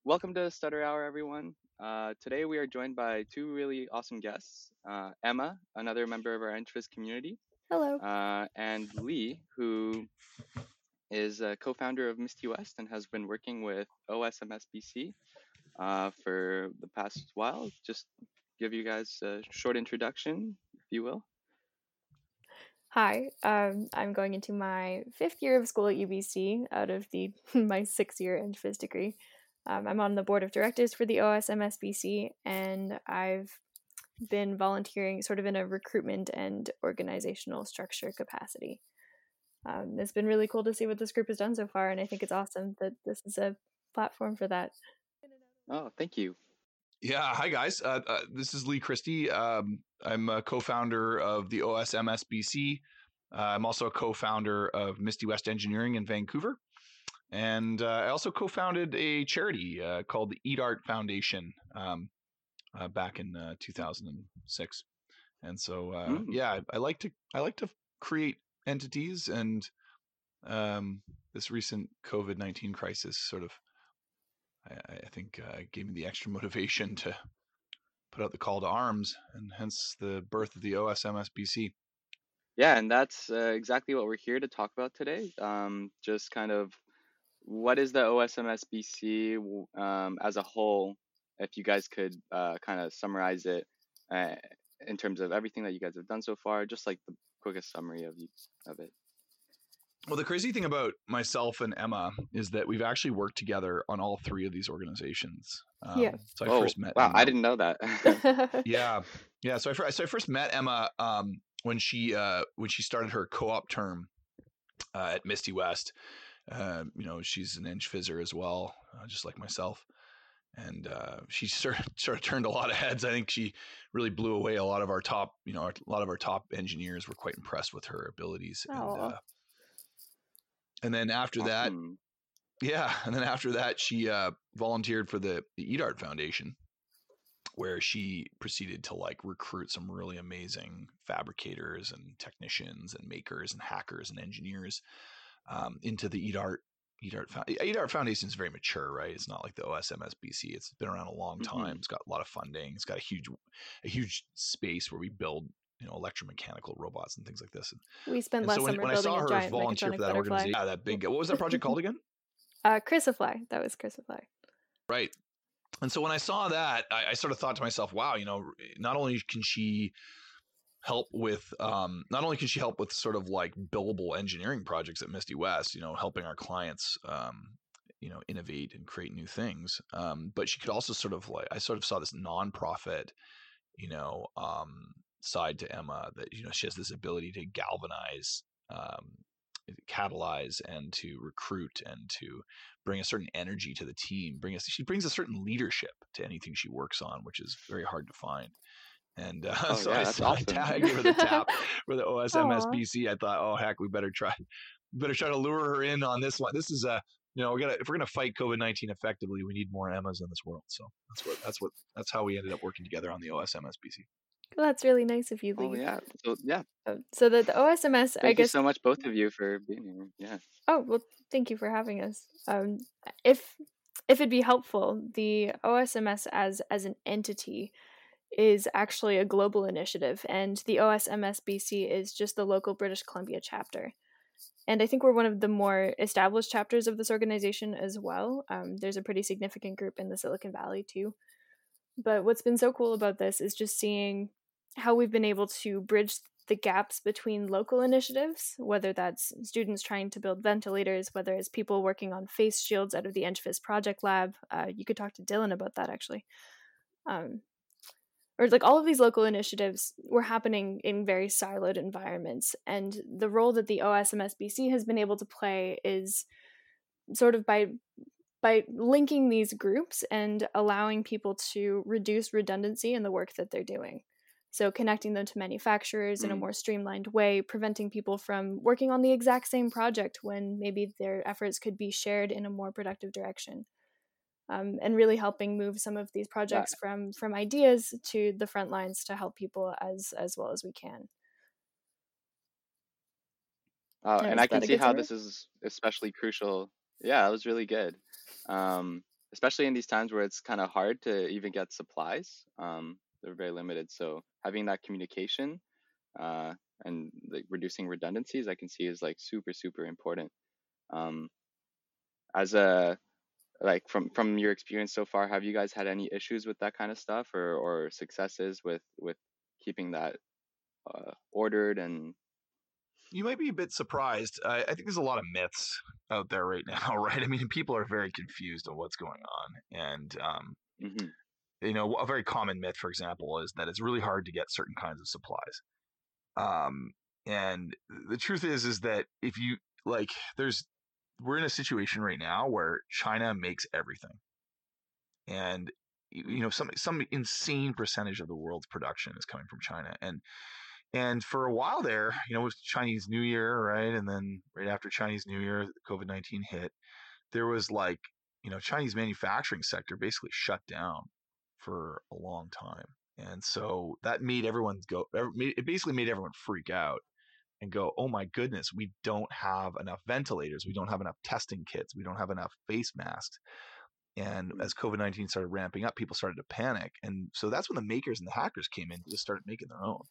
Welcome to Stutter Hour, everyone. Today we are joined by two really awesome guests, Emma, another member of our Entvis community, Hello. and Lee, who is a co-founder of Misty West and has been working with OSMSBC for the past while. Just give you guys a short introduction, if you will. Hi. I'm going into my 5th year of school at UBC out of the my 6-year Entvis degree. I'm on the board of directors for the OSMSBC, and I've been volunteering sort of in a recruitment and organizational structure capacity. It's been really cool to see what this group has done so far, and I think it's awesome that this is a platform for that. Oh, thank you. Yeah, hi guys. This is Lee Christie. I'm a co-founder of the OSMSBC. I'm also a co-founder of Misty West Engineering in Vancouver, and I also co-founded a charity called the Eat Art Foundation back in 2006. And so, yeah, I like to create entities, and this recent COVID-19 crisis sort of, I think, gave me the extra motivation to put out the call to arms, and hence the birth of the OSMSBC. Yeah, and that's exactly what we're here to talk about today. Just kind of what is the OSMSBC as a whole, if you guys could kind of summarize it uh, in terms of everything that you guys have done so far, just like the quickest summary of it. Well, the crazy thing about myself and Emma is that we've actually worked together on all three of these organizations. Yeah. So I Oh, first met wow, I Emma. didn't know that. Yeah. So I first met Emma when she started her co-op term at Misty West. She's an Eng Fizzer as well, just like myself. And she sort of turned a lot of heads. I think she really blew away a lot of our top, a lot of our top engineers were quite impressed with her abilities. Oh. And then after that, Awesome. she volunteered for the Eat Art Foundation, where she proceeded to recruit some really amazing fabricators and technicians and makers and hackers and engineers into the Eat Art Foundation is very mature, right? It's not like the OSMSBC. It's been around a long time. It's got a lot of funding. It's got a huge space where we build, electromechanical robots and things like this. We spent And last so summer when I building saw a her giant volunteer mechatronic for that butterfly. organization, that big, what was that project called again? Chrysifly. That was Chrysifly. Right. And so when I saw that, I sort of thought to myself, wow, not only can she help with sort of like billable engineering projects at Misty West, helping our clients, innovate and create new things. But she could also I sort of saw this nonprofit, side to Emma that, she has this ability to galvanize, catalyze, and to recruit, and to bring a certain energy to the team. She brings a certain leadership to anything she works on, which is very hard to find. And Oh so yeah, that's awesome. I gave her the tap for the Aw. OSMSBC. I thought, oh heck, we better try to lure her in on this one. This is if we're gonna fight COVID-19 effectively, we need more Emmas in this world. So that's how we ended up working together on the OSMSBC. Well, that's really nice of you, Oh Lee. yeah. So yeah, So the OSMS, I thank you guess. so much, both of you, for being here. Yeah. Oh well, thank you for having us. If it'd be helpful, the OSMS as an entity is actually a global initiative, and the OSMSBC is just the local British Columbia chapter. And I think we're one of the more established chapters of this organization as well. There's a pretty significant group in the Silicon Valley too. But what's been so cool about this is just seeing how we've been able to bridge the gaps between local initiatives, whether that's students trying to build ventilators, whether it's people working on face shields out of the Engfis Project Lab. You could talk to Dylan about that, actually. Or like all of these local initiatives were happening in very siloed environments. And the role that the OSMSBC has been able to play is sort of by linking these groups and allowing people to reduce redundancy in the work that they're doing. So connecting them to manufacturers in a more streamlined way, preventing people from working on the exact same project when maybe their efforts could be shared in a more productive direction. And really helping move some of these projects from ideas to the front lines to help people as well as we can. And I can see how this is especially crucial. Yeah, it was really good. especially in these times where it's kind of hard to even get supplies. They're very limited. So having that communication uh, and like reducing redundancies, I can see is like super, super important. Um, as a like from your experience so far, have you guys had any issues with that kind of stuff, or successes with keeping that ordered and You might be a bit surprised. I think there's a lot of myths out there right now, right? I mean, people are very confused on what's going on, and hmm a very common myth, for example, is that it's really hard to get certain kinds of supplies. Um, and the truth is that if you like, we're in a situation right now where China makes everything, and some insane percentage of the world's production is coming from China, and for a while there, with Chinese New Year, right, and then right after Chinese New Year, COVID-19 hit. There was like, Chinese manufacturing sector basically shut down for a long time. And so that made it basically made everyone freak out and go, oh my goodness, we don't have enough ventilators. We don't have enough testing kits. We don't have enough face masks. And as COVID-19 started ramping up, people started to panic. And so that's when the makers and the hackers came in to just start making their own,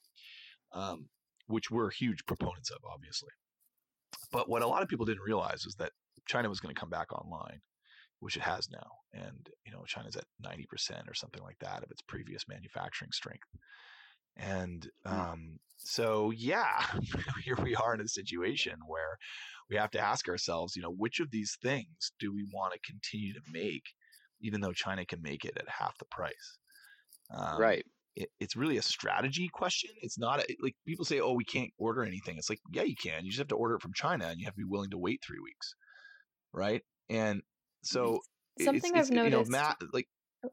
which we're huge proponents of, obviously. But what a lot of people didn't realize was that China was going to come back online, which it has now. And, China's at 90% or something like that of its previous manufacturing strength. And so, yeah, here we are in a situation where we have to ask ourselves, which of these things do we want to continue to make, even though China can make it at half the price? right. It's really a strategy question. It's not like people say, oh, we can't order anything. It's like, yeah, you can. You just have to order it from China, and you have to be willing to wait 3 weeks, right? And so Something I've noticed, Matt, like,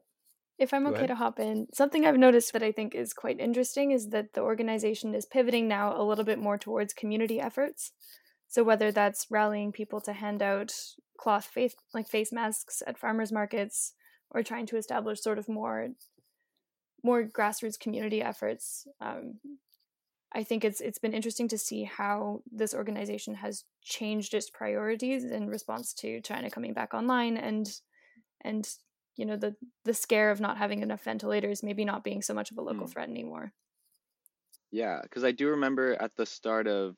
if I'm go okay ahead. to hop in, something I've noticed that I think is quite interesting is that the organization is pivoting now a little bit more towards community efforts. So whether that's rallying people to hand out cloth face masks at farmers markets, or trying to establish sort of more grassroots community efforts, I think it's been interesting to see how this organization has changed its priorities in response to China coming back online, and the scare of not having enough ventilators maybe not being so much of a local threat anymore. Yeah, because I do remember at the start of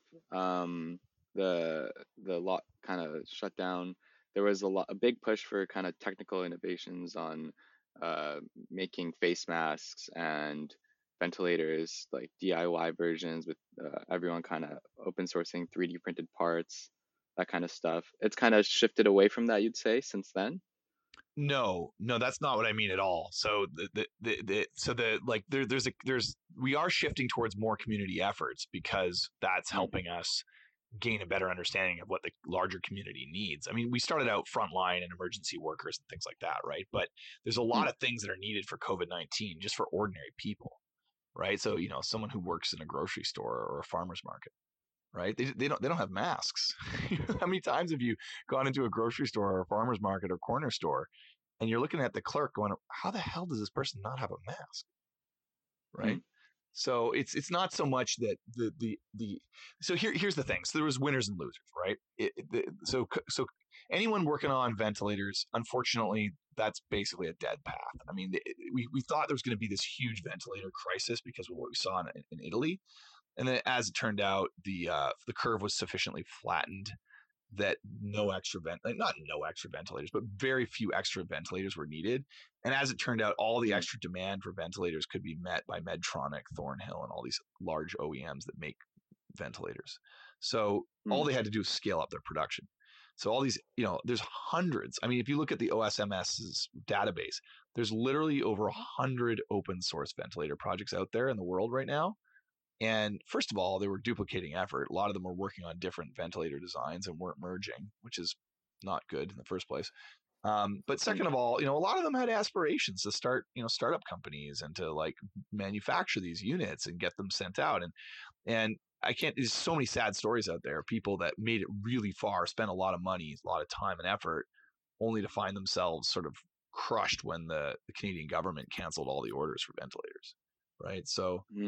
the lot kind of shutdown, there was a big push for kind of technical innovations on uh, making face masks and ventilators, like DIY versions with everyone kind of open sourcing 3D printed parts, that kind of stuff. It's kind of shifted away from that, you'd say, since then. No, that's not what I mean at all. So we are shifting towards more community efforts because that's Mm, helping us gain a better understanding of what the larger community needs. I mean, we started out frontline and emergency workers and things like that, right? But there's a lot mm, of things that are needed for COVID-19 just for ordinary people, right? So, someone who works in a grocery store or a farmer's market, right? They don't have masks. How many times have you gone into a grocery store or a farmer's market or corner store and you're looking at the clerk going, how the hell does this person not have a mask, right? mm, So it's not so much that the so here's the thing. So there was winners and losers, right? So anyone working on ventilators, unfortunately, that's basically a dead path. I mean, we thought there was going to be this huge ventilator crisis because of what we saw in Italy, and then as it turned out, the curve was sufficiently flattened that not no extra ventilators, but very few extra ventilators were needed. And as it turned out, all the mm, extra demand for ventilators could be met by Medtronic, Thornhill, and all these large OEMs that make ventilators. So all mm, they had to do was scale up their production. So all these, there's hundreds. I mean, if you look at the OSMS's database, there's literally over 100 open source ventilator projects out there in the world right now. And first of all, they were duplicating effort. A lot of them were working on different ventilator designs and weren't merging, which is not good in the first place. But mm, second of all, a lot of them had aspirations to start, startup companies and to like manufacture these units and get them sent out. And I can't. There's so many sad stories out there. People that made it really far, spent a lot of money, a lot of time and effort, only to find themselves sort of crushed when the Canadian government canceled all the orders for ventilators. Right. So mm.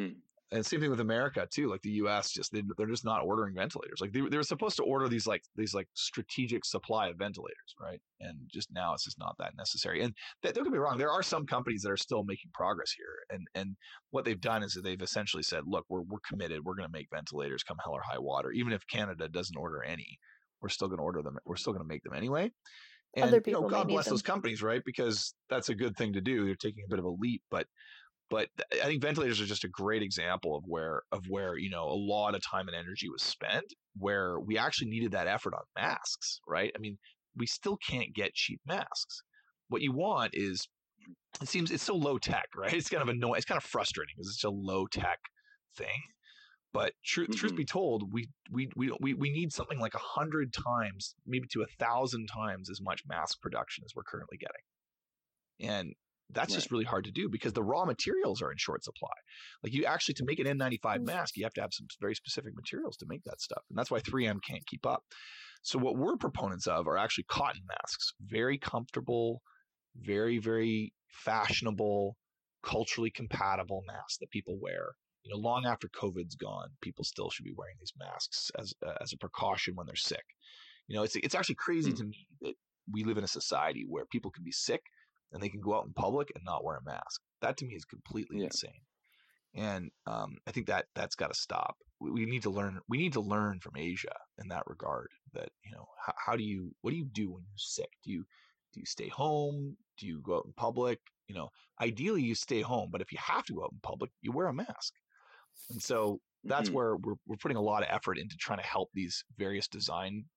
And same thing with America too. Like the U.S., they're just not ordering ventilators. Like they were supposed to order these strategic supply of ventilators, right? And just now it's just not that necessary. And don't get me wrong, there are some companies that are still making progress here. And what they've done is that they've essentially said, look, we're committed. We're going to make ventilators come hell or high water. Even if Canada doesn't order any, we're still going to order them. We're still going to make them anyway. Other And people may God need bless those them. companies, right? Because that's a good thing to do. They're taking a bit of a leap, but I think ventilators are just a great example of where a lot of time and energy was spent, where we actually needed that effort on masks, right? I mean, we still can't get cheap masks. What you want is, it seems it's so low tech, right? It's kind of annoying. It's kind of frustrating because it's a low tech thing. But truth Mm-hmm. be told, we need something like 100 times, maybe to 1,000 times as much mask production as we're currently getting. And that's Right. just really hard to do because the raw materials are in short supply. Like you actually, to make an N95 mask, you have to have some very specific materials to make that stuff. And that's why 3M can't keep up. So what we're proponents of are actually cotton masks, very comfortable, very, very fashionable, culturally compatible masks that people wear. Long after COVID's gone, people still should be wearing these masks as a precaution when they're sick. It's actually crazy Hmm. to me that we live in a society where people can be sick and they can go out in public and not wear a mask. That to me is completely Yeah. insane. And I think that's got to stop. We need to learn. We need to learn from Asia in that regard. That what do you do when you're sick? Do you stay home? Do you go out in public? Ideally you stay home, but if you have to go out in public, you wear a mask. And so that's Mm-hmm. where we're putting a lot of effort into trying to help these various design.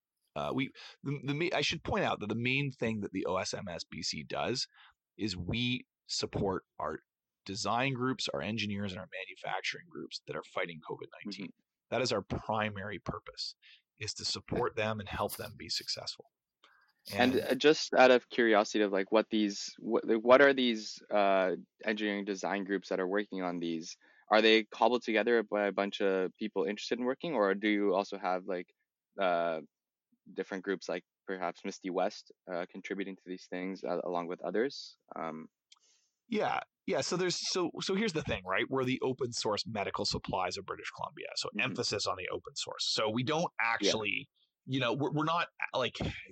I should point out that the main thing that the OSMSBC does is we support our design groups, our engineers, and our manufacturing groups that are fighting COVID-19. Mm-hmm. That is our primary purpose, is to support them and help them be successful. And And just out of curiosity of like what are these engineering design groups that are working on these? Are they cobbled together by a bunch of people interested in working, or do you also have like uh, different groups like perhaps Misty West contributing to these things along with others? yeah, yeah. So here's the thing, right? We're the open source medical supplies of British Columbia. So Mm-hmm. emphasis on the open source. So we don't Yeah. actually, we're not like,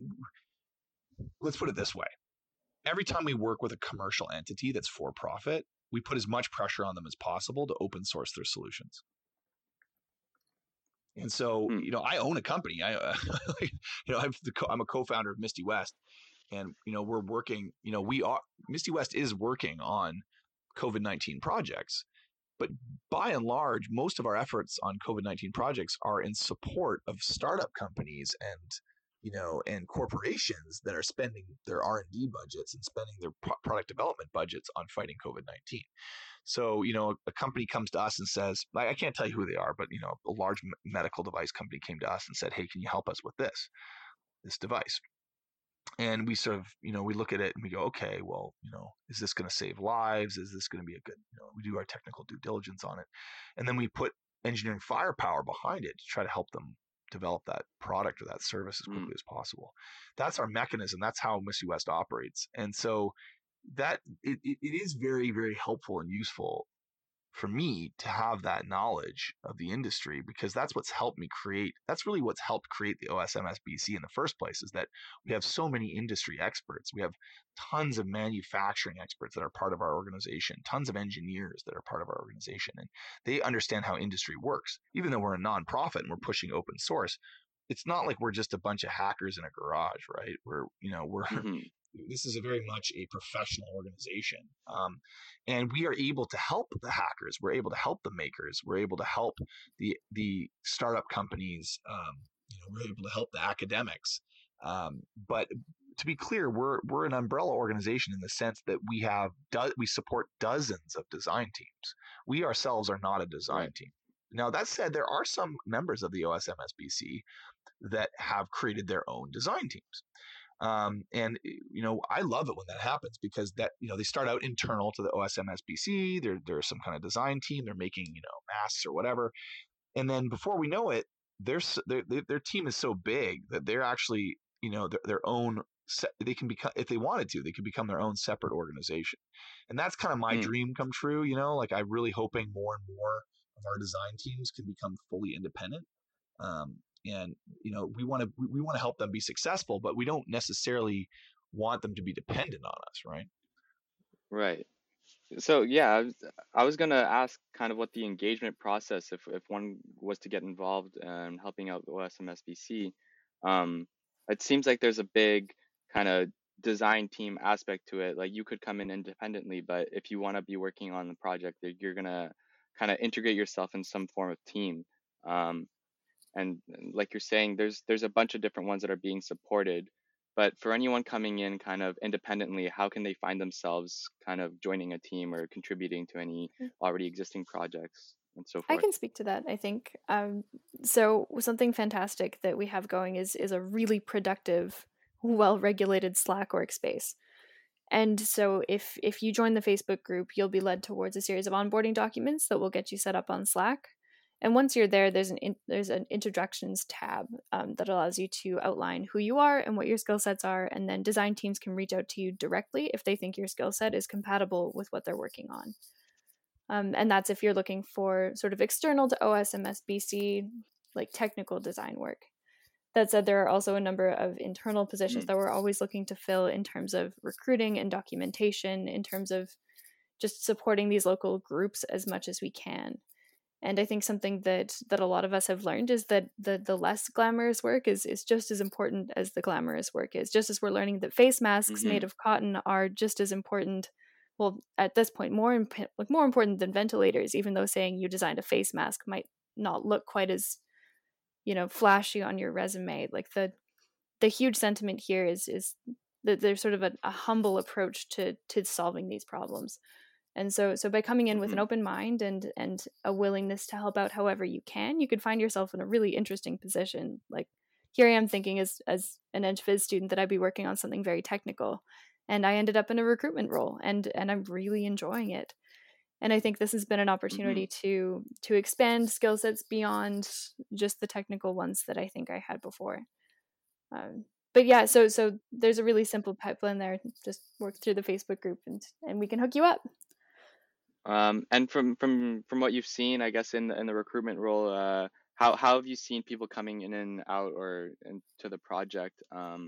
let's put it this way. Every time we work with a commercial entity that's for profit, we put as much pressure on them as possible to open source their solutions. And so, Hmm. I own a company. I'm a co-founder of Misty West, and we're working. Misty West is working on COVID-19 projects, but by and large, most of our efforts on COVID-19 projects are in support of startup companies and corporations that are spending their R&D budgets and spending their product development budgets on fighting COVID-19. So, a company comes to us and says, I can't tell you who they are, but a large medical device company came to us and said, hey, can you help us with this device? And we sort of, we look at it and we go, okay, well, is this going to save lives? Is this going to be a good, we do our technical due diligence on it. And then we put engineering firepower behind it to try to help them develop that product or that service as Mm. quickly as possible. That's our mechanism. That's how Misty West operates. And so that it is very, very helpful and useful for me to have that knowledge of the industry, because that's really what's helped create the OSMSBC in the first place, is that we have so many industry experts. We have tons of manufacturing experts that are part of our organization, tons of engineers that are part of our organization, and they understand how industry works. Even though we're a nonprofit and we're pushing open source, it's not like we're just a bunch of hackers in a garage, right? We're Mm-hmm. this is a very much a professional organization. And we are able to help the hackers. We're able to help the makers. We're able to help the startup companies. We're able to help the academics. But to be clear, we're an umbrella organization in the sense that we support dozens of design teams. We ourselves are not a design Right. team. Now, that said, there are some members of the OSMSBC that have created their own design teams. And I love it when that happens, because that they start out internal to the OSMSBC. They're some kind of design team. They're making masks or whatever, and then before we know it, their team is so big that they're actually their own. They can become, if they wanted to, they could become their own separate organization, and that's kind of my Mm. dream come true. Like I'm really hoping more and more of our design teams can become fully independent. And we want to help them be successful, but we don't necessarily want them to be dependent on us, right? Right. So yeah, I was gonna ask kind of what the engagement process, if one was to get involved in helping out the OSMSBC. Um, it seems like there's a big kind of design team aspect to it. Like you could come in independently, but if you want to be working on the project, you're gonna kind of integrate yourself in some form of team. Um, and like you're saying, there's a bunch of different ones that are being supported. But for anyone coming in kind of independently, how can they find themselves kind of joining a team or contributing to any already existing projects and so I forth? can speak to that, I think. So something fantastic that we have going is a really productive, well-regulated Slack workspace. And so if you join the Facebook group, you'll be led towards a series of onboarding documents that will get you set up on Slack. And once you're there, there's an introductions tab that allows you to outline who you are and what your skill sets are, and then design teams can reach out to you directly if they think your skill set is compatible with what they're working on. And that's if you're looking for sort of external to OSMSBC, like technical design work. That said, there are also a number of internal positions that we're always looking to fill in terms of recruiting and documentation, in terms of just supporting these local groups as much as we can. And I think something that a lot of us have learned is that the less glamorous work is just as important as the glamorous work is. Just as we're learning that face masks Mm-hmm. made of cotton are just as important, well, at this point, more important than ventilators, even though saying you designed a face mask might not look quite as, flashy on your resume. Like the huge sentiment here is that there's sort of a humble approach to solving these problems. And so by coming in with an Mm-hmm. open mind and a willingness to help out however you can, you could find yourself in a really interesting position. Like here I am thinking as an EdgePhys student that I'd be working on something very technical, and I ended up in a recruitment role, and I'm really enjoying it. And I think this has been an Mm-hmm. opportunity to expand skill sets beyond just the technical ones that I think I had before. But yeah, so there's a really simple pipeline there. Just work through the Facebook group, and we can hook you up. And from what you've seen, I guess in the recruitment role, how have you seen people coming in and out or into the project?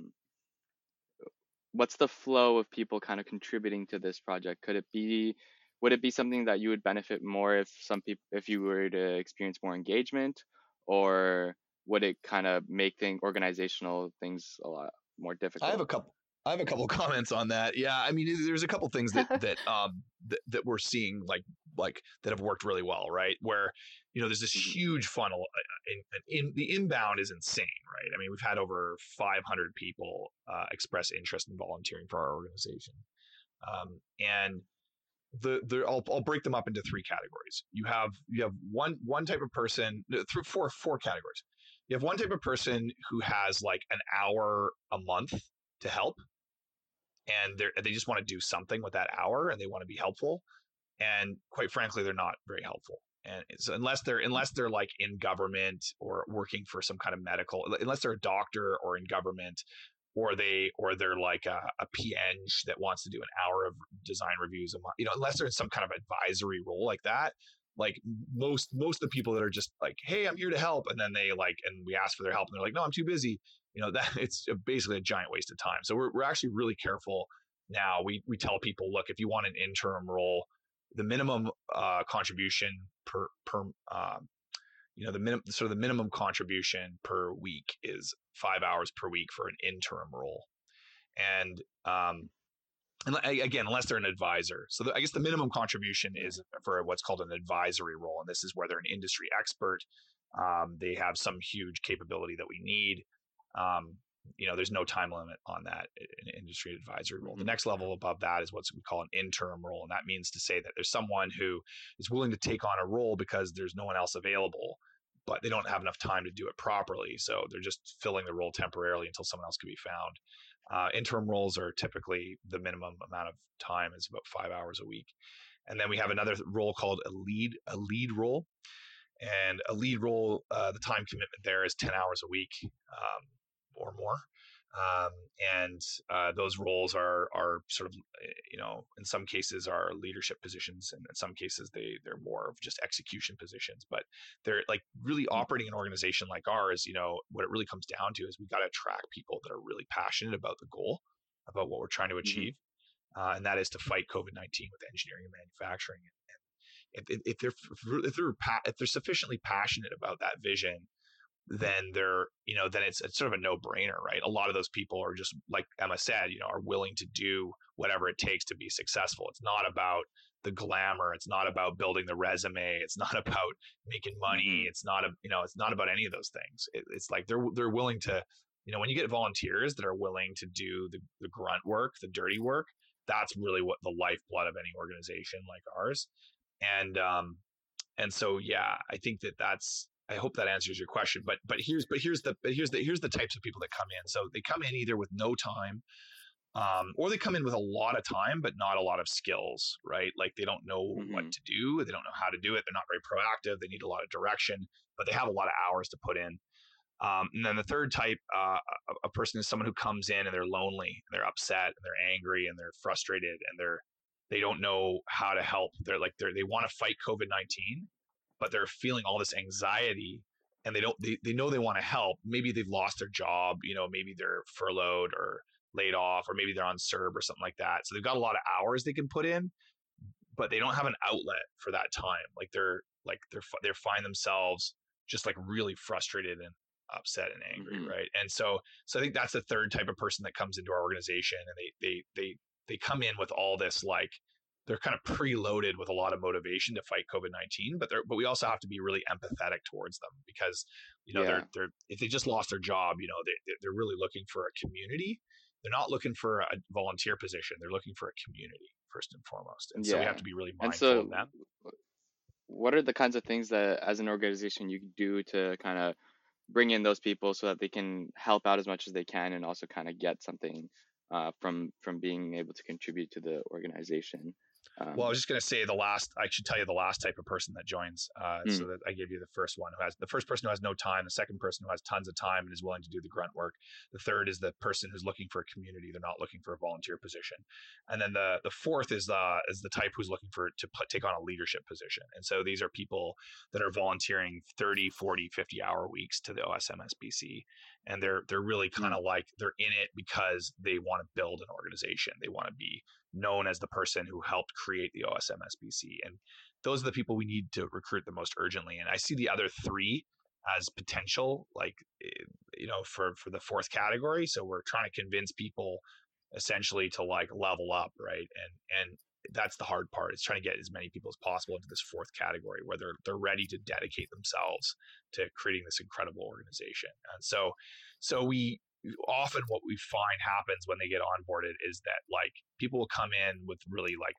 What's the flow of people kind of contributing to this project? Would it be something that you would benefit more if you were to experience more engagement, or would it kind of make organizational things a lot more I have difficult? a couple. I have a couple comments on that. Yeah, I mean, there's a couple things that we're seeing like that have worked really well, right? Where there's this Hmm. huge funnel. In the inbound is insane, right? I mean, we've had over 500 people express interest in volunteering for our organization, and I'll break them up into three categories. You have one type of person through four categories. You have one type of person who has like an hour a month to help, and they just want to do something with that hour, and they want to be helpful. And quite frankly, they're not very helpful. And so unless they're like in government or working for some kind of medical, unless they're a doctor or in government, or they're like a PN that wants to do an hour of design reviews a month, unless they're in some kind of advisory role like that. Like most of the people that are just like, hey, I'm here to help, and then and we ask for their help, and they're like, no, I'm too busy. That it's basically a giant waste of time. So we're actually really careful now. We tell people, look, if you want an interim role, the minimum contribution per the minimum contribution per week is 5 hours per week for an interim role. And again, unless they're an advisor. So I guess the minimum contribution Yeah. is for what's called an advisory role, and this is where they're an industry expert. They have some huge capability that we need. Um, there's no time limit on that in industry advisory role. The Hmm. next level above that is what we call an interim role, and that means to say that there's someone who is willing to take on a role because there's no one else available, but they don't have enough time to do it properly, so they're just filling the role temporarily until someone else can be found. Interim roles are typically the minimum amount of time is about 5 hours a week, and then we have another role called a lead role, and a lead role, the time commitment there is 10 hours a week or more. Um, and those roles are sort of, in some cases are leadership positions, and in some cases they're more of just execution positions. But they're like really operating an organization like ours. What it really comes down to is we got to attract people that are really passionate about the goal, about what we're trying to Mm-hmm. achieve, and that is to fight COVID-19 with engineering and manufacturing. If they're sufficiently passionate about that vision, then then it's sort of a no-brainer, right? A lot of those people are just, like Emma said, are willing to do whatever it takes to be successful. It's not about the glamour. It's not about building the resume. It's not about making money. Mm-hmm. It's not about any of those things. It's like they're willing to, when you get volunteers that are willing to do the grunt work, the dirty work, that's really what the lifeblood of any organization like ours. And so, yeah, I think I hope that answers your question. Here's the types of people that come in. So they come in either with no time, or they come in with a lot of time but not a lot of skills, right? Like they don't know what Mm-hmm. to do, they don't know how to do it, they're not very proactive, they need a lot of direction, but they have a lot of hours to put in. And then the third type, a person is someone who comes in and they're lonely, and they're upset, and they're angry, and they're frustrated, and they don't know how to help. They want to fight COVID-19, but they're feeling all this anxiety, and they know they want to help. Maybe they've lost their job, maybe they're furloughed or laid off, or maybe they're on CERB or something like that. So they've got a lot of hours they can put in, but they don't have an outlet for that time. They find themselves just like really frustrated and upset and angry, Mm-hmm. right? And so I think that's the third type of person that comes into our organization, and they come in with all this, like, they're kind of preloaded with a lot of motivation to fight COVID-19, but we also have to be really empathetic towards them, because Yeah. they're if they just lost their job, they're really looking for a community. They're not looking for a volunteer position. They're looking for a community first and foremost. And so we have Yeah. to be really And mindful of so, them. what are the kinds of things that, as an organization, you do to kind of bring in those people so that they can help out as much as they can, and also kind of get something from being able to contribute to the organization? Well, I Um, was just going to say I should tell you the last type of person that joins. So mm, that I gave you the first person who has no time, the second person who has tons of time and is willing to do the grunt work. The third is the person who's looking for a community. They're not looking for a volunteer position. And then the fourth is the type who's looking to take on a leadership position. And so these are people that are volunteering 30, 40, 50-hour weeks to the OSMSBC. And they're really kind mm, of like, they're in it because they want to build an organization. They want to be known as the person who helped create the OSMSBC. And those are the people we need to recruit the most urgently. And I see the other three as potential, like, for the fourth category. So we're trying to convince people essentially to like level up, right? And that's the hard part. It's trying to get as many people as possible into this fourth category where they're ready to dedicate themselves to creating this incredible organization. And so we often, what we find happens when they get onboarded is that, like, people will come in with really like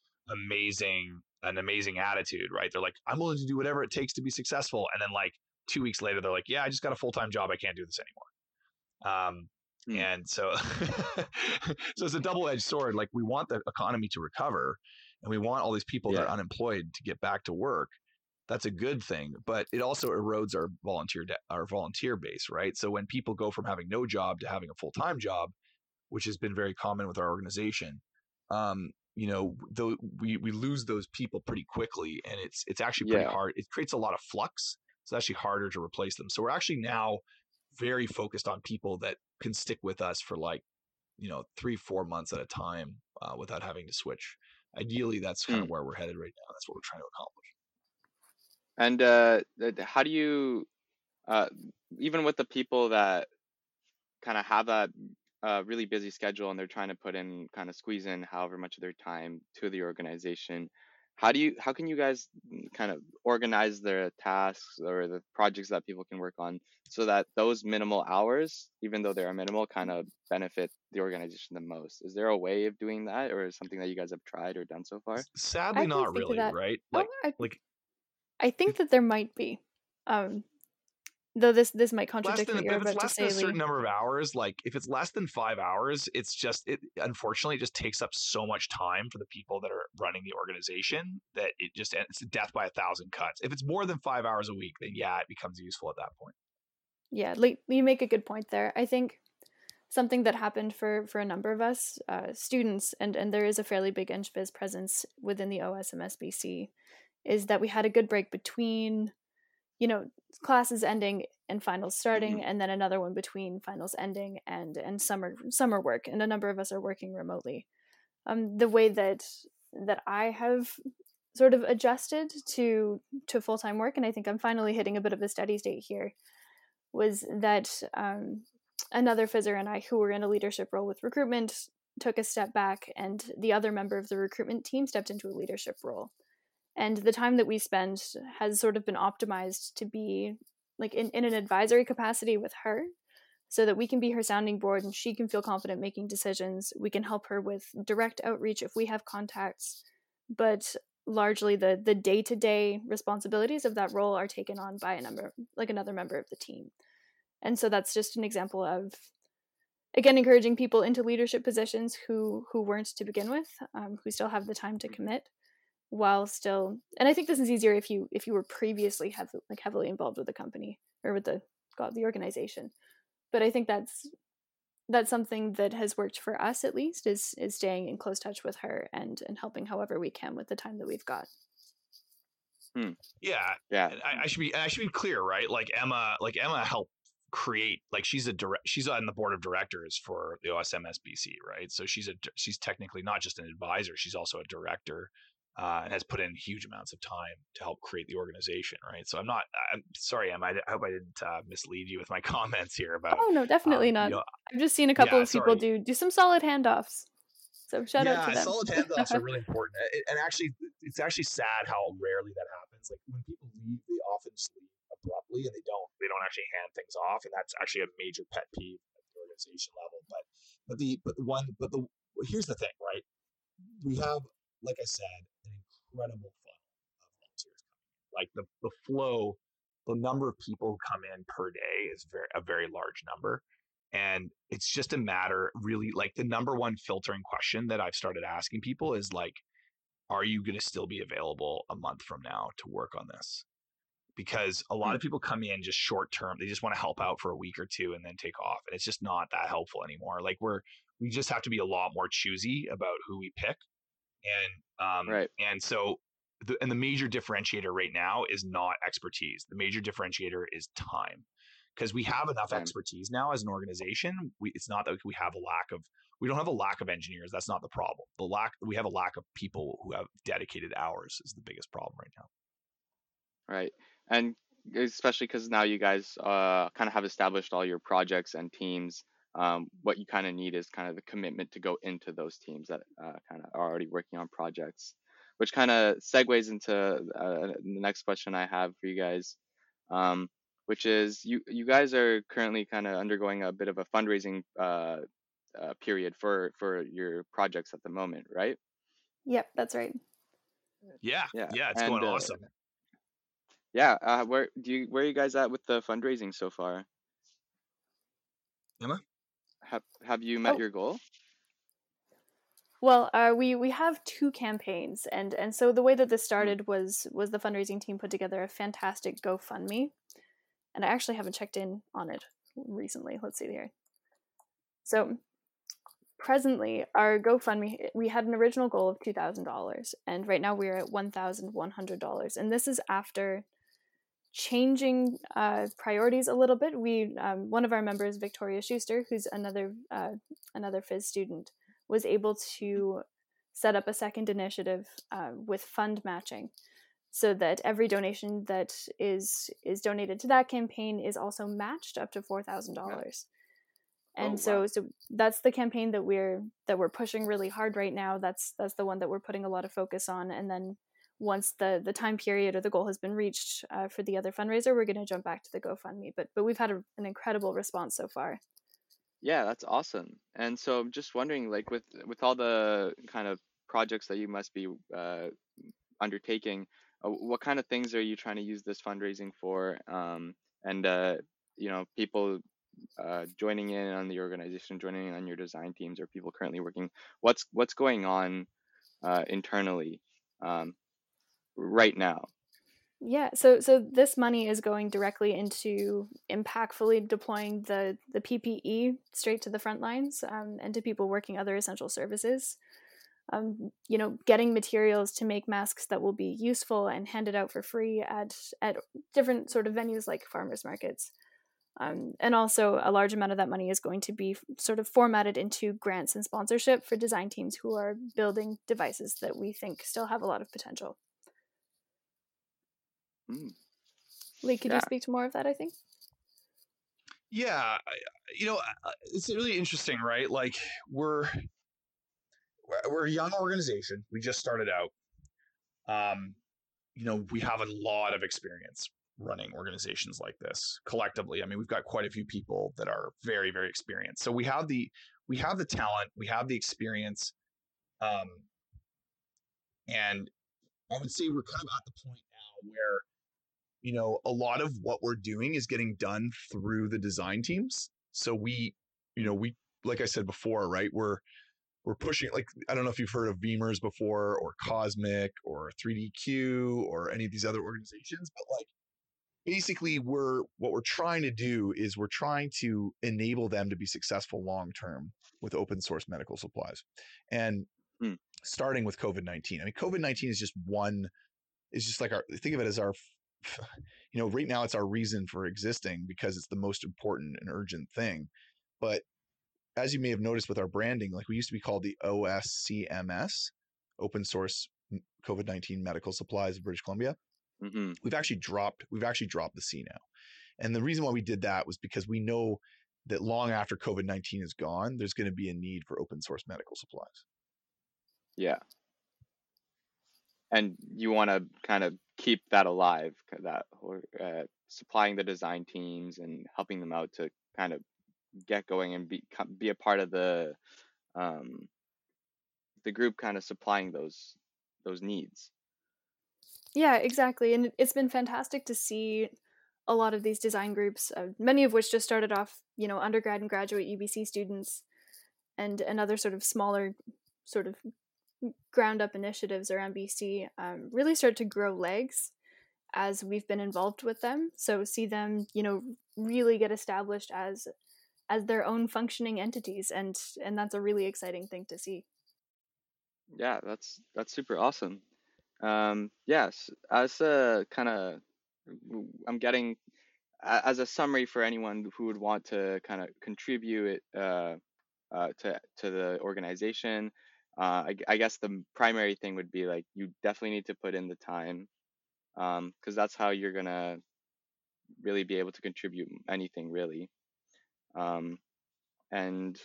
an amazing attitude, right? They're like, I'm willing to do whatever it takes to be successful. And then like 2 weeks later, they're like, yeah, I just got a full-time job. I can't do this anymore. mm, And so, so it's a double-edged sword. Like, we want the economy to recover, and we want all these people that are yeah. unemployed to get back to work. That's a good thing, but it also erodes our volunteer base, right? So when people go from having no job to having a full-time job, which has been very common with our organization, though we lose those people pretty quickly, and it's actually pretty Yeah. hard. It creates a lot of flux. It's actually harder to replace them. So we're actually now very focused on people that can stick with us for, like, 3-4 months at a time, without having to switch. Ideally, that's kind of Mm. where we're headed right now. That's what we're trying to accomplish. And how do you, uh, even with the people that kind of have that really busy schedule, and they're trying to put in, kind of squeeze in however much of their time to the organization, how can you guys kind of organize their tasks or the projects that people can work on, so that those minimal hours, even though they are minimal, kind of benefit the organization the most? Is there a way of doing that, or is something that you guys have tried or done so far? Sadly, I can not think of really, that. right? Oh, Like I think that there might be. Um, though this might contradict what if you're it's about to less than a say, certain Lee. number of hours, like if it's less than 5 hours, it unfortunately just takes up so much time for the people that are running the organization that it's death by 1,000 cuts. If it's more than 5 hours a week, then yeah, it becomes useful at that point. Yeah, Lee, you make a good point there. I think something that happened for a number of us students, and there is a fairly big EngBiz presence within the OSMSBC, is that we had a good break between, classes ending and finals starting, and then another one between finals ending and summer work, and a number of us are working remotely. The way that I have sort of adjusted to full-time work, and I think I'm finally hitting a bit of a steady state here, was that another Fizzer and I, who were in a leadership role with recruitment, took a step back, and the other member of the recruitment team stepped into a leadership role. And the time that we spend has sort of been optimized to be like in an advisory capacity with her, so that we can be her sounding board and she can feel confident making decisions. We can help her with direct outreach if we have contacts, but largely the day-to-day responsibilities of that role are taken on by another member of the team. And so that's just an example of, again, encouraging people into leadership positions who weren't to begin with, who still have the time to commit, while still, and I think this is easier if you were previously heavily involved with the company or with the organization. But I think that's something that has worked for us, at least, is staying in close touch with her and helping however we can with the time that we've got. Yeah. I should be clear, right? Like Emma helped create, like she's on the board of directors for the OSMSBC, right? So she's technically not just an advisor, she's also a director. And has put in huge amounts of time to help create the organization, right? So I'm sorry, Emma. I hope I didn't mislead you with my comments here about. Oh no, definitely not. I've just seen a couple of people do some solid handoffs. So shout out to them. Yeah, solid handoffs are really important. And actually, it's actually sad how rarely that happens. Like when people leave, they often just leave abruptly, and they don't actually hand things off, and that's actually a major pet peeve at the organization level. Here's the thing, right? We have, like I said, an incredible funnel of volunteers coming in. Like the flow, the number of people who come in per day is a very large number. And it's just a matter, really, like the number one filtering question that I've started asking people is like, are you going to still be available a month from now to work on this? Because a lot of people come in just short term. They just want to help out for a week or two and then take off. And it's just not that helpful anymore. Like we just have to be a lot more choosy about who we pick. And right. And so the major differentiator right now is not expertise. The major differentiator is time, because we have enough expertise now as an organization. It's not that we don't have a lack of engineers. That's not the problem. We have a lack of people who have dedicated hours is the biggest problem right now. Right. And especially because now you guys kind of have established all your projects and teams. What you kind of need is kind of the commitment to go into those teams that kind of are already working on projects, which kind of segues into the next question I have for you guys, which is you guys are currently kind of undergoing a bit of a fundraising period for your projects at the moment, right? Yep, that's right. Yeah, it's going awesome. Yeah, where are you guys at with the fundraising so far? Emma? Have you met your goal? Well, we have two campaigns, and so the way that this started was the fundraising team put together a fantastic GoFundMe, and I actually haven't checked in on it recently. Let's see here. So presently, our GoFundMe, we had an original goal of $2,000, and right now we're at $1,100, and this is after changing priorities a little bit. We one of our members, Victoria Schuster, who's another Fizz student, was able to set up a second initiative with fund matching, so that every donation that is donated to that campaign is also matched up to $4,000. And so that's the campaign that we're pushing really hard right now. That's the one that we're putting a lot of focus on. And then once the time period or the goal has been reached for the other fundraiser, we're going to jump back to the GoFundMe. But we've had an incredible response so far. Yeah, that's awesome. And so I'm just wondering, like with all the kind of projects that you must be undertaking, what kind of things are you trying to use this fundraising for? And people joining in on the organization, joining in on your design teams, or people currently working. What's going on internally right now? Yeah, so this money is going directly into impactfully deploying the PPE straight to the front lines, and to people working other essential services. Getting materials to make masks that will be useful and handed out for free at different sort of venues like farmers markets. And also, a large amount of that money is going to be sort of formatted into grants and sponsorship for design teams who are building devices that we think still have a lot of potential. Mm, Lee, could you yeah. speak to more of that, I think? Yeah, it's really interesting, right? Like we're a young organization. We just started out. Um, we have a lot of experience running organizations like this collectively. I mean, we've got quite a few people that are very, very experienced. So we have the talent, we have the experience, um, and I would say we're kind of at the point now where a lot of what we're doing is getting done through the design teams. So we like I said before, right? We're pushing, like, I don't know if you've heard of Beamers before, or Cosmic, or 3DQ, or any of these other organizations, but like basically what we're trying to do is we're trying to enable them to be successful long term with open source medical supplies. And Mm, starting with COVID-19. I mean, COVID-19 is just one, is just like think of it as our, right now it's our reason for existing because it's the most important and urgent thing. But as you may have noticed with our branding, like we used to be called the OSCMS, Open Source COVID-19 Medical Supplies of British Columbia. mm-hmm. We've actually dropped the C now. And the reason why we did that was because we know that long after COVID-19 is gone, there's going to be a need for open source medical supplies. Yeah. And you want to kind of keep that alive, that supplying the design teams and helping them out to kind of get going and be a part of um, the group, kind of supplying those needs. Yeah, exactly. And it's been fantastic to see a lot of these design groups, many of which just started off, undergrad and graduate UBC students, and other sort of smaller, sort of ground up initiatives around BC, really start to grow legs as we've been involved with them. So see them, really get established as their own functioning entities, and that's a really exciting thing to see. Yeah, that's super awesome. Yes, as a kind of, I'm getting as a summary for anyone who would want to kind of contribute to the organization. I guess the primary thing would be like you definitely need to put in the time, because that's how you're gonna really be able to contribute anything really. Um, and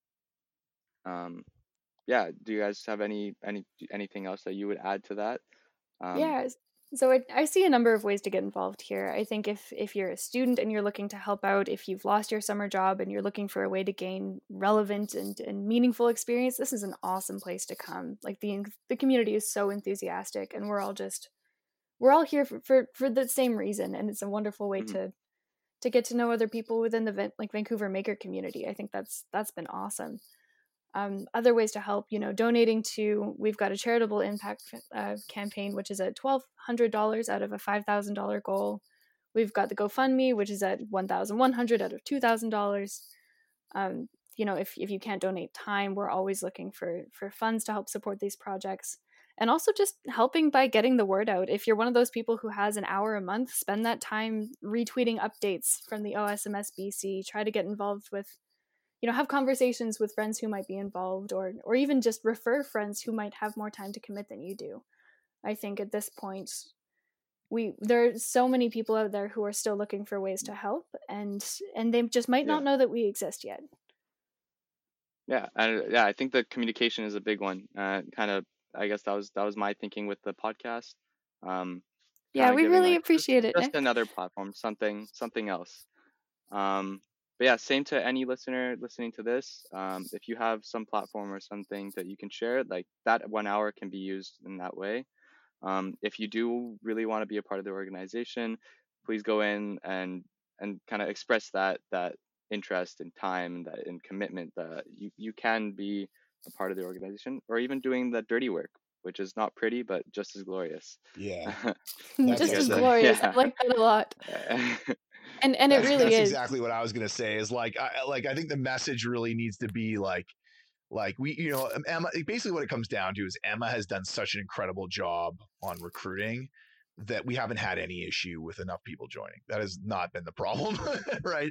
um, yeah, do you guys have anything else that you would add to that? Yeah, so I see a number of ways to get involved here. I think if you're a student and you're looking to help out, if you've lost your summer job and you're looking for a way to gain relevant and meaningful experience, this is an awesome place to come. Like the community is so enthusiastic, and we're all here for the same reason, and it's a wonderful way Mhm. to get to know other people within the Vancouver maker community. I think that's been awesome. Other ways to help, donating to, we've got a charitable impact campaign, which is at $1,200 out of a $5,000 goal. We've got the GoFundMe, which is at $1,100 out of $2,000. If you can't donate time, we're always looking for funds to help support these projects. And also just helping by getting the word out. If you're one of those people who has an hour a month, spend that time retweeting updates from the OSMS BC. Try to get involved with, have conversations with friends who might be involved, or even just refer friends who might have more time to commit than you do. I think at this point, there are so many people out there who are still looking for ways to help, and they just might not Yeah. know that we exist yet. Yeah, and yeah, I think the communication is a big one. Kind of, I guess that was my thinking with the podcast. Yeah, Kind of we giving really like appreciate it, just Nick. another platform, something else. But yeah, same to any listener listening to this. If you have some platform or something that you can share, like that 1 hour can be used in that way. If you do really want to be a part of the organization, please go in and kind of express that interest and time, and commitment that you can be a part of the organization, or even doing the dirty work. which is not pretty, but just as glorious. Yeah, Would that's you Just as guys say? excellent. glorious. I Yeah. like that a lot. And it really That's is. exactly what I was gonna say. Is like I think the message really needs to be like we, you know, Emma. Basically, what it comes down to is Emma has done such an incredible job on recruiting that we haven't had any issue with enough people joining. That has not been the problem, right?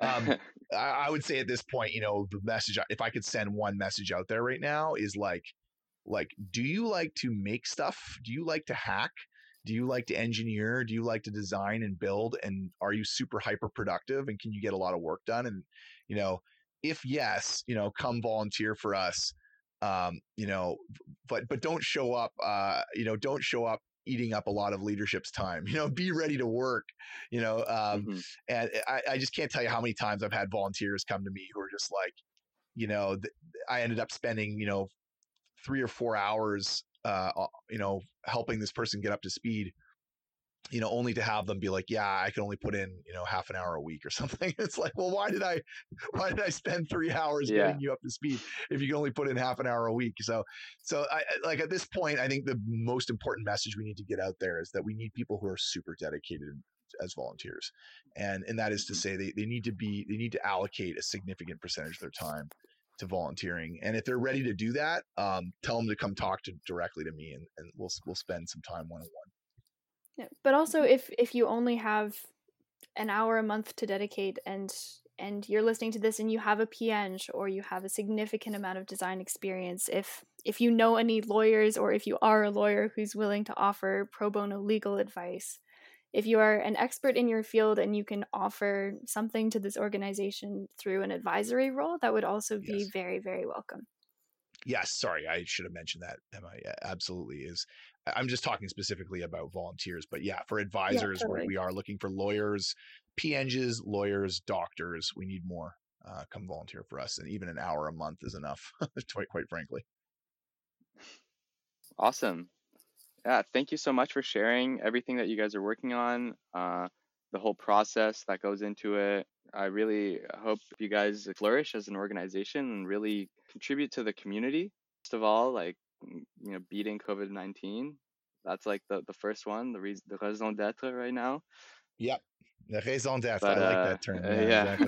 I would say at this point, you know, the message, if I could send one message out there right now, is like, do you like to make stuff? Do you like to hack? Do you like to engineer? Do you like to design and build? And are you super hyper productive? And can you get a lot of work done? And, you know, if yes, you know, come volunteer for us. You know, but don't show up, you know, don't show up eating up a lot of leadership's time. You know, be ready to work, you know. Hmm. And I just can't tell you how many times I've had volunteers come to me who are just like, you know, I ended up spending, you know, 3 or 4 hours, you know, helping this person get up to speed, you know, only to have them be like, yeah, I can only put in, you know, half an hour a week or something. It's like, well, why did I spend 3 hours Yeah. getting you up to speed if you can only put in half an hour a week? So I like at this point, I think the most important message we need to get out there is that we need people who are super dedicated as volunteers. And that is to Hmm. say they need to allocate a significant percentage of their time to volunteering. And if they're ready to do that, tell them to come talk directly to me, and we'll spend some time one-on-one. Yeah. But also, if you only have an hour a month to dedicate, and you're listening to this and you have a PN or you have a significant amount of design experience, if you know any lawyers, or if you are a lawyer who's willing to offer pro bono legal advice, if you are an expert in your field and you can offer something to this organization through an advisory role, that would also be Yes. very, very welcome. Yes, sorry, I should have mentioned that, Emma. Yeah, absolutely is. I'm just talking specifically about volunteers, but yeah, for Yeah, advisors, totally. we are looking for lawyers, PNGs, lawyers, doctors. We need more. Come volunteer for us, and even an hour a month is enough, quite frankly. Awesome. Yeah, thank you so much for sharing everything that you guys are working on, the whole process that goes into it. I really hope you guys flourish as an organization and really contribute to the community. First of all, like, you know, beating COVID-19. That's like the first one, the raison d'être right now. Yep, la raison d'être. I But like that term. Yeah, yeah. exactly.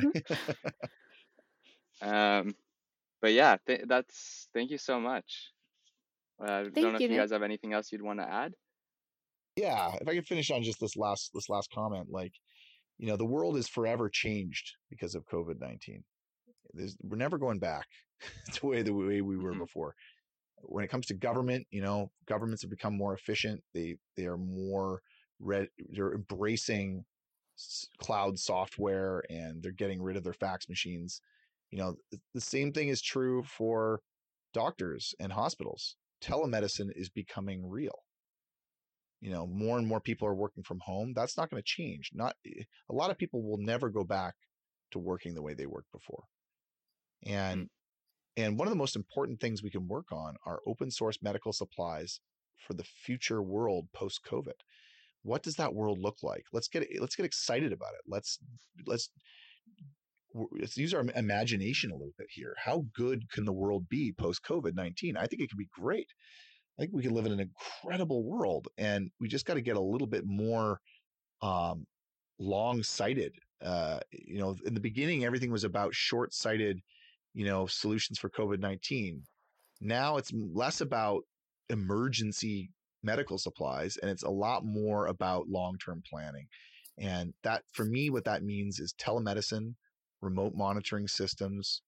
But yeah, thank you so much. I don't know Thank you, if you Nick. guys have anything else you'd want to add. Yeah, if I could finish on just this last comment, like, you know, the world is forever changed because of COVID-19. We're never going back to the way we were Hmm. before. When it comes to government, you know, governments have become more efficient. They are more they're embracing cloud software, and they're getting rid of their fax machines. You know, the same thing is true for doctors and hospitals. Telemedicine is becoming real. You know, more and more people are working from home. That's not going to change. Not a lot of people will never go back to working the way they worked before. Mm. And one of the most important things we can work on are open source medical supplies for the future world post COVID. What does that world look like? Let's get excited about it. Let's use our imagination a little bit here. How good can the world be post COVID-19? I think it could be great. I think we can live in an incredible world, and we just got to get a little bit more um, long-sighted. You know, in the beginning, everything was about short-sighted, you know, solutions for COVID-19. Now it's less about emergency medical supplies, and it's a lot more about long-term planning. And that, for me, what that means is telemedicine, remote monitoring systems,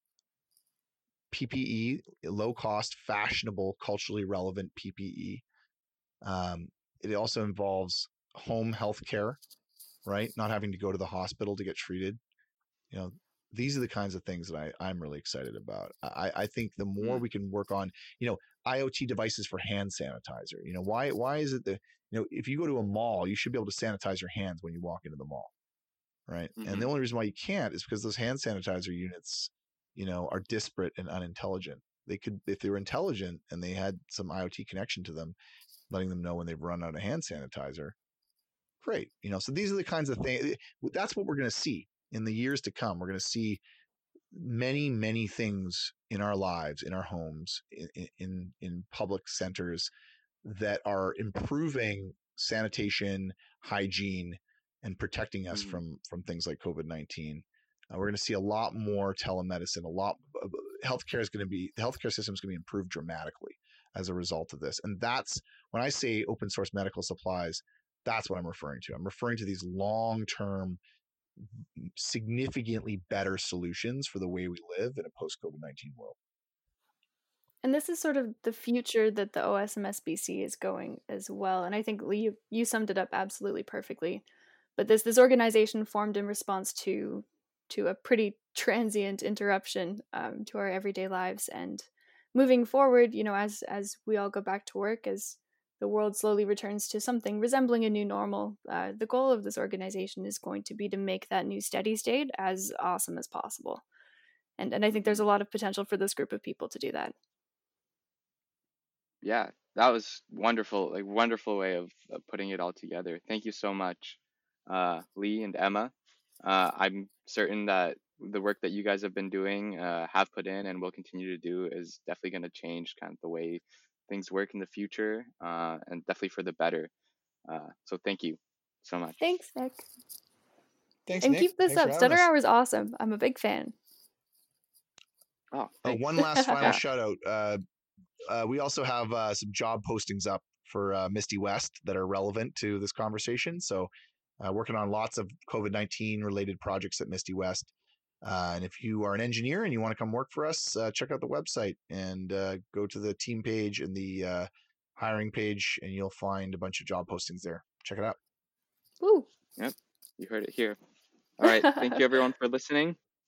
PPE, low cost, fashionable, culturally relevant PPE. It also involves home health care, right? Not having to go to the hospital to get treated. You know, these are the kinds of things that I'm really excited about. I think the more Mm. we can work on, you know, IoT devices for hand sanitizer. You know, why is it that, you know, if you go to a mall, you should be able to sanitize your hands when you walk into the mall, right? And the Hmm. only reason why you can't is because those hand sanitizer units, you know, are disparate and unintelligent. They could, if they were intelligent and they had some IoT connection to them, letting them know when they've run out of hand sanitizer, great. You know, so these are the kinds of things. That's what we're going to see in the years to come. We're going to see many things in our lives, in our homes, in public centers that are improving sanitation, hygiene, and protecting us Mm. from things like COVID-19. We're going to see a lot more telemedicine. The healthcare system is going to be improved dramatically as a result of this. And that's when I say open source medical supplies, that's what I'm referring to. I'm referring to these long-term, significantly better solutions for the way we live in a post-COVID-19 world. And this is sort of the future that the OSMSBC is going as well. And I think Lee, you summed it up absolutely perfectly. But this organization formed in response to a pretty transient interruption to our everyday lives. And moving forward, as we all go back to work, as the world slowly returns to something resembling a new normal, the goal of this organization is going to be to make that new steady state as awesome as possible. And I think there's a lot of potential for this group of people to do that. Yeah, that was wonderful, like wonderful way of putting it all together. Thank you so much, Lee and Emma. I'm certain that the work that you guys have been doing, have put in, and will continue to do is definitely going to change kind of the way things work in the future, and definitely for the better. So thank you so much. Thanks, Nick. Thanks, And Nick. keep this Thanks for up. having Stutter us. Hour is awesome. I'm a big fan. Oh, thanks. One last final Yeah. shout out. We also have some job postings up for Misty West that are relevant to this conversation. So working on lots of COVID-19 related projects at Misty West. And if you are an engineer and you want to come work for us, check out the website and go to the team page and the hiring page, and you'll find a bunch of job postings there. Check it out. Woo. Yep, you heard it here. All right, thank you everyone for listening.